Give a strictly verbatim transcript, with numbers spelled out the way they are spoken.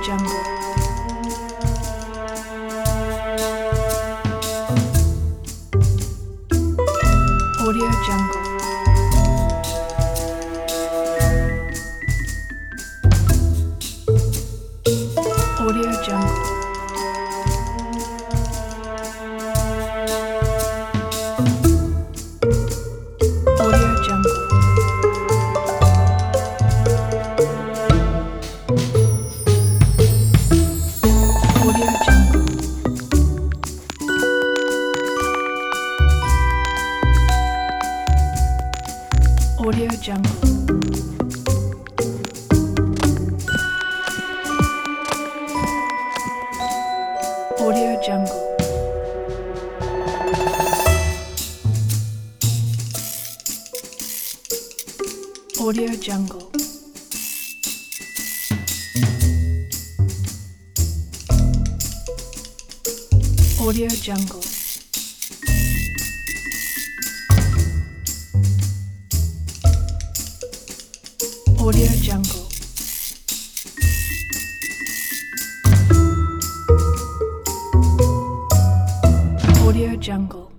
Jungle. Audio Jungle. Audio Jungle. Audio Jungle. Audio Jungle. Audio Jungle. Audio Jungle. Audio Jungle. Audio Jungle. Audio Jungle. Audio Jungle.